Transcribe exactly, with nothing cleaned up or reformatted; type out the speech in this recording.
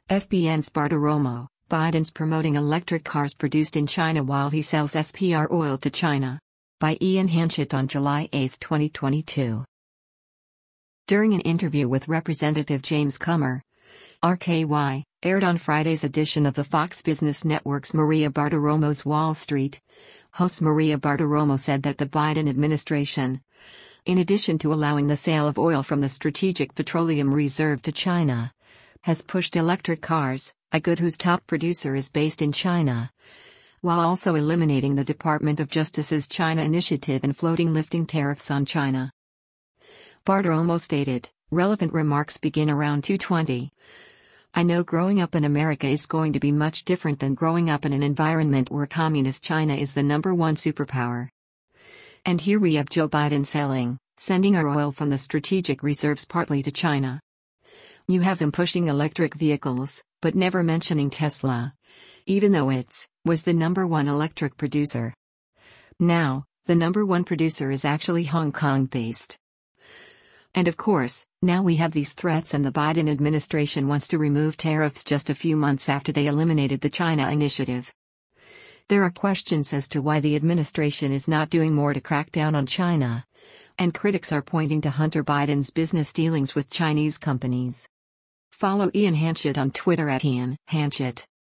F B N's Bartiromo, Biden's promoting electric cars produced in China while he sells S P R oil to China. By Ian Hanchett on July eighth, twenty twenty-two. During an interview with Representative James Comer, R K Y, aired on Friday's edition of the Fox Business Network's Maria Bartiromo's Wall Street, host Maria Bartiromo said that the Biden administration, in addition to allowing the sale of oil from the Strategic Petroleum Reserve to China, has pushed electric cars, a good whose top producer is based in China, while also eliminating the Department of Justice's China Initiative and floating lifting tariffs on China. Bartiromo stated, relevant remarks begin around two twenty. I know growing up in America is going to be much different than growing up in an environment where communist China is the number one superpower. And here we have Joe Biden selling, sending our oil from the strategic reserves partly to China. You have them pushing electric vehicles, but never mentioning Tesla, even though it's was the number one electric producer. Now, the number one producer is actually Hong Kong-based. And of course, now we have these threats and the Biden administration wants to remove tariffs just a few months after they eliminated the China Initiative. There are questions as to why the administration is not doing more to crack down on China, and critics are pointing to Hunter Biden's business dealings with Chinese companies. Follow Ian Hanchett on Twitter at Ian Hanchett.